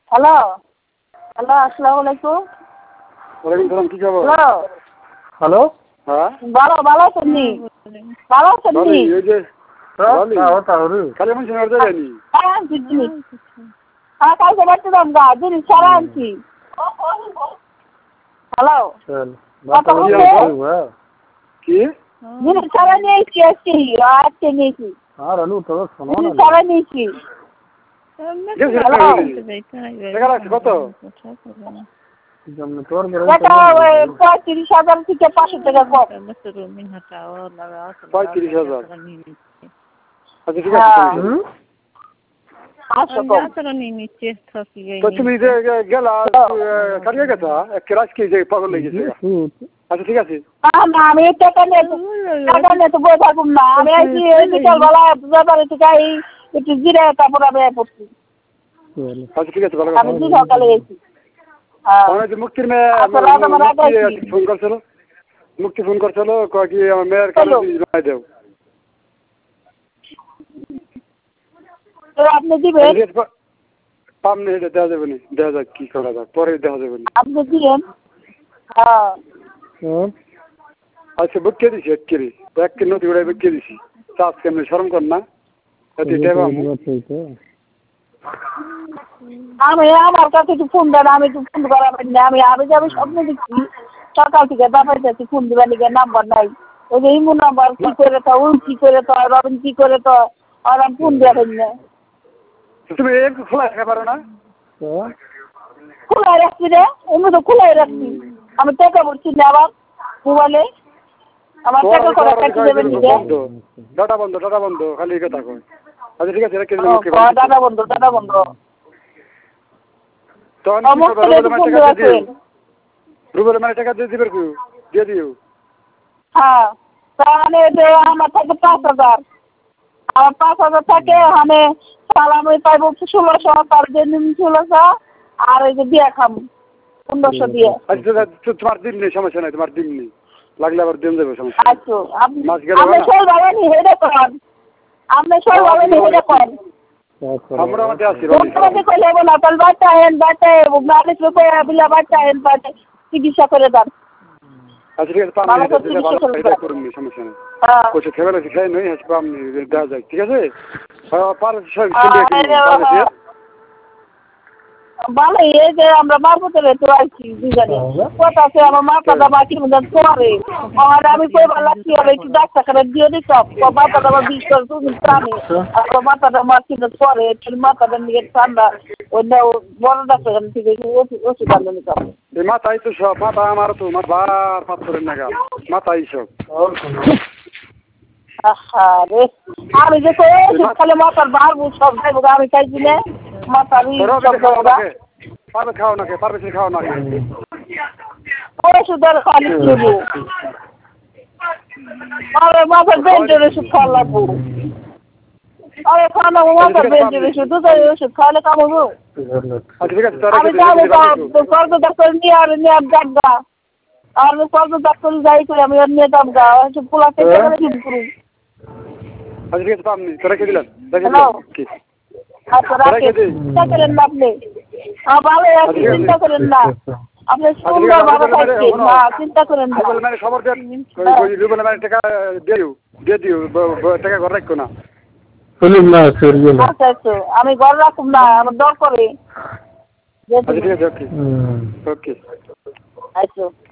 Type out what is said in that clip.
Hello hello, আসসালামু আলাইকুম। ওয়ালাইকুম সালাম, কি খবর? হ্যালো হ্যালো, হ্যাঁ ভালো আছেন নি? ভালো আছেন নি? ওই যে খালি মানুষ আর যায়নি। হ্যাঁ, কালকে বাড়তে দাম গা জিনিস সারা আনছি। হ্যালো কথা বলছে কি জিনিস সারা নিয়েছি আজকে নিয়েছি জিনিস সারা নিয়েছি। কত? 35,000 থেকে 500 টাকা কম। 35,000। আচ্ছা ঠিক আছে, তো তুমি যে গেলা কাটিয়ে গেছা ক্লাস কি যে পাগল লেগে গেছে। আচ্ছা ঠিক আছে, না আমি টাকা নিয়ে তো বই থাকুম না। আমি আইছি বিকালবেলা ব্যাপারে থেকে একটু জিরে তারপর আমি পড়ছি। আচ্ছা ঠিক আছে, ভালো আমি জি সকালে গেছি। মুক্তির মেয়ে ফোন করছিল, মুক্তি ফোন করছিল কি আমার মেয়ের কাছে দেও। আপনি দিবেন? পামনি এটা দেওয়া যাবে না, দেওয়া যাক কি করা যাক, পরে দেওয়া যাবে না। আপনি দিবেন? হ্যাঁ আচ্ছা বুকে দিছি 1 কেজি 1 কেজি নদী উড়াই বুকে দিছি। চাষ কেমনি শরম কর না। আমি আমার কাছে একটু ফোন দেন, আমি একটু ফোন করাবেন না। আমি স্বপ্ন দেখছি সকাল থেকে দাঁড়াইতেছি, ফোন দিবার লিগে নাম্বার নাই। ওই যে ইমো নাম্বার কি করে তো ওই কি করে তো রবিন কি করে তো আর আমি ফোন দেবেন না। তুমি একটু খোলা রাখতে পারো না? খোলাই রাখছি রে, এমনি তো খোলাই রাখছি। আমি টাকা পড়ছি না আবার মোবাইলে আমার টাকা করে কাটি দেবেন দিকে। ডাটা বন্ধ খালি কথা কয়। আচ্ছা ঠিক আছে, দাদা বন্ধ রুবেলের মানে টাকা দিয়ে দিবে, দিয়ে দিও। হ্যাঁ তাহলে আমার থাকে 5,000, আমার 5,000 থাকে। আমি সালাম পাইব 1600, তার জন্য 1600 আর ওই যে দিয়ে খাম 1500 দিয়ে। আচ্ছা তোমার দিন নেই, সমস্যা নাই, তোমার দিন নেই, লাগলে আবার দিন দেবে সমস্যা। আচ্ছা আপনি সব ভালো নি হেডে করেন, আপনি সব ভালো নি হেডে করেন। আমরা মধ্যে আছি কইলে বলা তাহলে বাচ্চা মালিশ রূপে বিলা বাচ্চা চিকিৎসা করে দেন। আচ্ছা ঠিক আছে, করুন সমস্যা নেই। কোথাও ফেভার আছে খাই নই পামনি দেওয়া যায়, ঠিক আছে। ভালো এই যে আমরা মারপতলে তো আছি দুজনে কথা আছে। আমার মাথাটা বাকির মধ্যে পড়ে আর আমি কইবার লাগছি আর একটু ডাক্তার করে দিয়ে দিতাম। মাথাটা আমার বিষ করে তুমি প্রাণে আর মাথাটা মারছিল পরে একটু মাথাটা নিয়ে ঠান্ডা অন্য বড় ডাক্তার থেকে ওষুধ আনতে নিতাম। এই মাথায় তো সব, মাথা আমার তো বার পাথরের নাগাল, মাথায় সব। রে আমি যে ওষুধ খালে মাথার বাড়বো সব যাইব, আমি খাইছি না মাথার খাও নাকি পারবে খাও নাকি ওষুধ আর খালি দেবো। আরে মাথার বেঞ্চের ওষুধ খাওয়া লাগবো। আরে খানা মাথার বেঞ্চের ওষুধ ওষুধ খাওয়ালে কামাবো। আমি যাবো কত ডাক্তার নিয়ে আর ডাকবা আর কত ডাক্তার যাই করে আমি আর নিয়ে দাম গা পোলা কেটে গেলে ঠিক করুন। আচ্ছা রাখেন, চিন্তা করেন না আপনি, ভালো আছি, চিন্তা করেন না আপনি, সুন্দর ভালো থাকছেন, চিন্তা করেন না। খবর দেন টাকা দিয়ে দিও, টাকা ঘর রাখো না। আচ্ছা আচ্ছা আমি ঘর রাখুন না, আমার দর করে। আচ্ছা ঠিক আছে, ওকে। আচ্ছা।